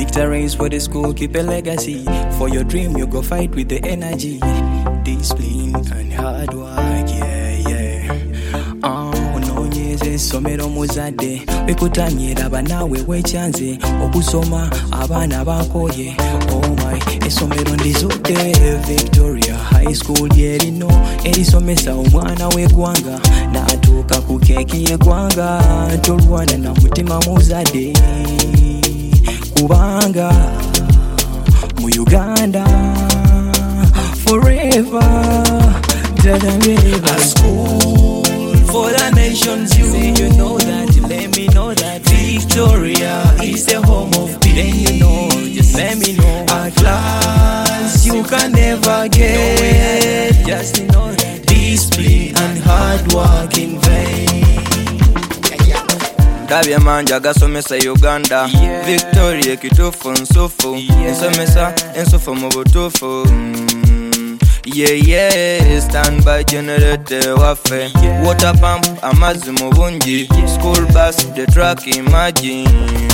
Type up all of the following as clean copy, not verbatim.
victories for the school, keep a legacy. For your dream, you go fight with the energy. Discipline and hard work, unonyeze somero muzadde wekutanyira banawe wechanze okusoma abana bakoye. Oh my, esomero ndizudde Victoria High School lyerino erisomesa omwana w'eggwanga n'atuuka ku keeki y'eggwanga. Tolwana na mutima muzadde kubanga mu Uganda forever. A school for the nation's youth. Say you know that, let me know that Victoria is the home of peace. Then you know, just let me know. A class you can never get. Just know that discipline and hard work in vain. Ndabye manja gasomesa Uganda, Victoria kitufu nsufu, nsomesa ensufu mu butufu. Stand by generator waffe, water pump amazi mu bungi, school bus the truck imagine.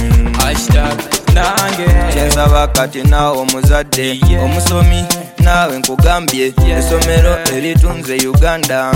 Nange kyensaba kati naawe omuzadde omusomi naawe nkugambye essomero eritunze Uganda.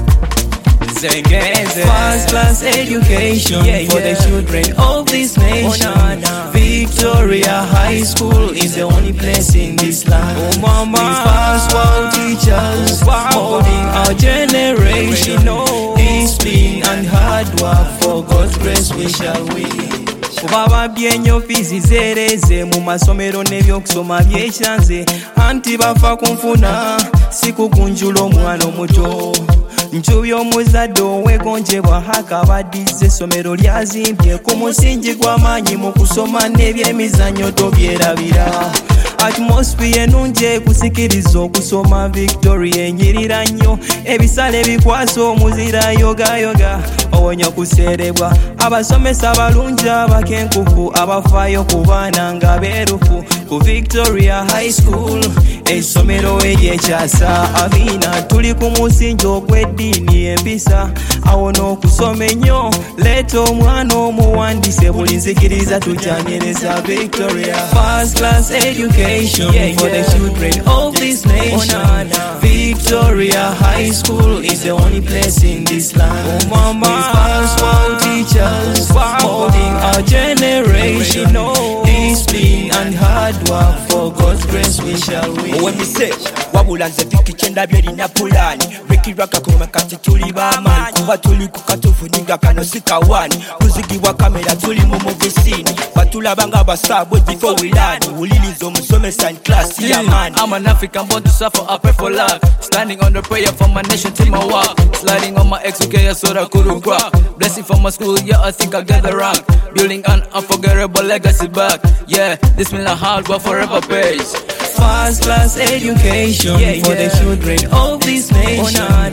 First class education for the children of this nation. Victoria High School is the only place in this land. With first world teachers molding our generation. Discipline and hard work, for God's grace we shall win. Kubaba byenyo fizi zereze mu masomero n'ebyokusoma byekyanze anti bafa kunfuna sikukunjula omwana omuto. Njuby omuzadde owegonjebwa hakabaddize essomero lyazimbye ku musingi gw'amaanyi mu kusoma n'ebyemizannyo tobyerabira. Atmosphere enungi ekusikiriza okusoma. Victoria enyirira nnyo ebisale bikwasa omuzira yogayoga owonya kuserebwa. Abasomesa balungi abakenkufu abafaayo ku baana nga beerufu ku Victoria High School essomero eryekyasa abiina. Tuli ku musingi ogw'eddiini empisa awo n'okusoma ennyo. Leeta omwana omuwandiise buli nzikiriza tukyanyereza Victoria. First class education for the children of this nation. Victoria High School is the only place in this land. With first world teachers molding our generation. Discipline and hard work, for God's grace we shall win. When we say wabula nze viki chenda byeri na pulani wikiraka kuma kati tuli bamani kuba tuli kukatufuninga kano sikawani kuzigibwa kamera tuli mu movisini batulabanga basabwe before we land ulilizo omusomesa in class ya man. I'm an African born to suffer, I pray for luck. Standing on the prayer for my nation till my walk. Sliding on my ex okay so that couldn't crack. Blessing from my school, yeah I think I get the rank. Building an unforgettable legacy back. Yeah, this means a hard work forever pays. First class education for the children of this nation.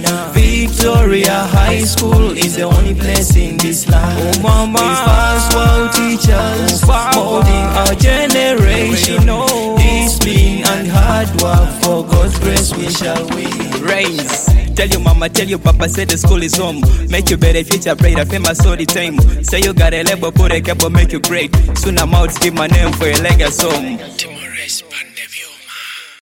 Victoria High School is the only place in this land. With first world teachers molding our generation. Discipline and hard work, for God's grace we shall win. Rains. Tell your mama, tell your papa, say the school is home. Make you better future brighter, famous all the time. Say you got a label, put a cable, make you great. Soon I'm out, give my name for a legacy song. Timores Pandevio.